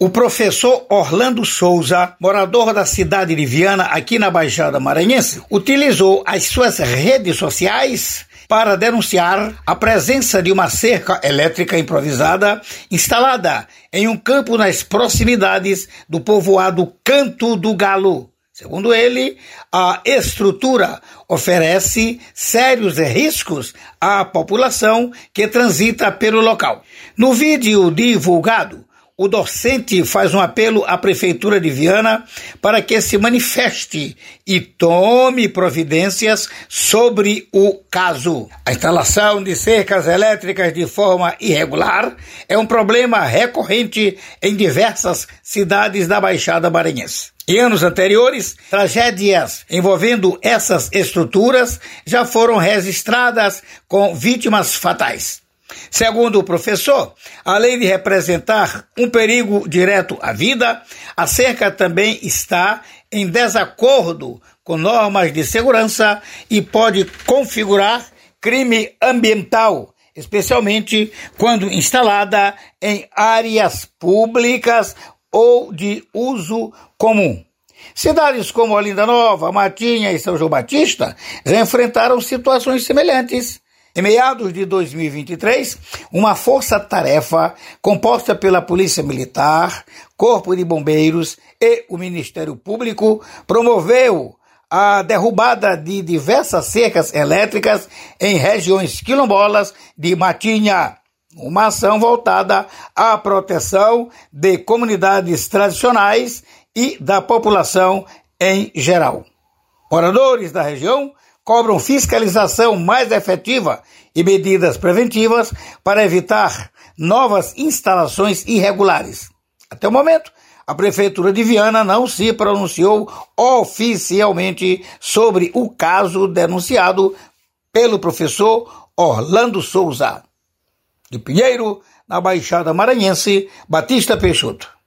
O professor Orlando Souza, morador da cidade de Viana, aqui na Baixada Maranhense, utilizou as suas redes sociais para denunciar a presença de uma cerca elétrica improvisada instalada em um campo nas proximidades do povoado Canto do Galo. Segundo ele, a estrutura oferece sérios riscos à população que transita pelo local. No vídeo divulgado, o docente faz um apelo à Prefeitura de Viana para que se manifeste e tome providências sobre o caso. A instalação de cercas elétricas de forma irregular é um problema recorrente em diversas cidades da Baixada Maranhense. Em anos anteriores, tragédias envolvendo essas estruturas já foram registradas com vítimas fatais. Segundo o professor, além de representar um perigo direto à vida, a cerca também está em desacordo com normas de segurança e pode configurar crime ambiental, especialmente quando instalada em áreas públicas ou de uso comum. Cidades como Olinda Nova, Matinha e São João Batista já enfrentaram situações semelhantes. Em meados de 2023, uma força-tarefa composta pela Polícia Militar, Corpo de Bombeiros e o Ministério Público promoveu a derrubada de diversas cercas elétricas em regiões quilombolas de Matinha, uma ação voltada à proteção de comunidades tradicionais e da população em geral. Moradores da região cobram fiscalização mais efetiva e medidas preventivas para evitar novas instalações irregulares. Até o momento, a Prefeitura de Viana não se pronunciou oficialmente sobre o caso denunciado pelo professor Orlando Souza. De Pinheiro, na Baixada Maranhense, Batista Peixoto.